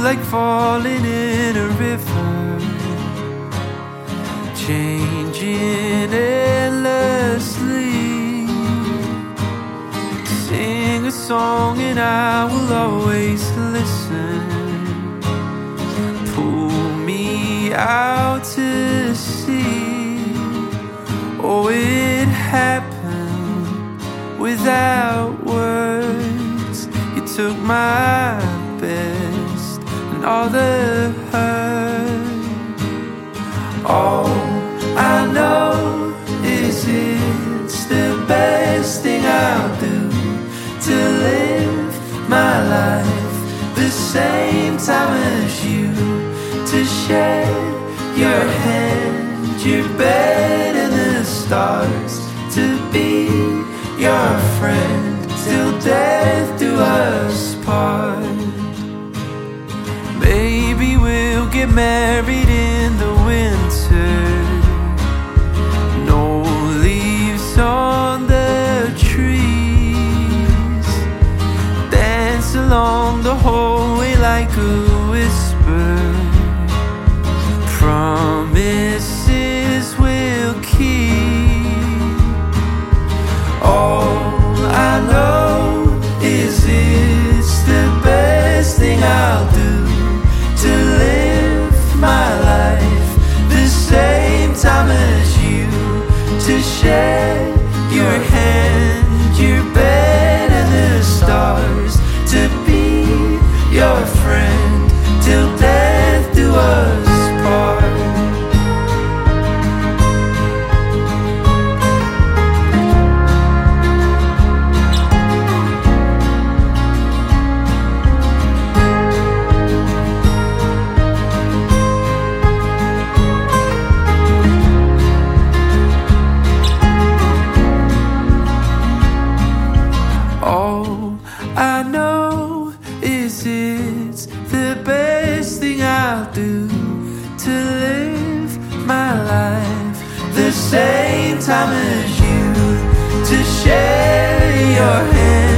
like falling in a river, changing endlessly. Sing a song and I will always listen. Pull me out to sea. Oh, it happened without words. You took my best and all the hurt. All I know is it's the best thing I'll do, to live my life the same time as you, to share your hand, your bed and the stars, to be your friend till death do us part. Maybe we'll get married in the winter, no leaves on the trees, dance along the hallway like a whisper, promises we'll keep. All I know is it's the best thing I'll do, to live my life the same time as you, to share your hand, your bed and the stars, to be your friend till death do us part. All I know is it's the best thing I'll do, to live my life the same time as you, to share your hand,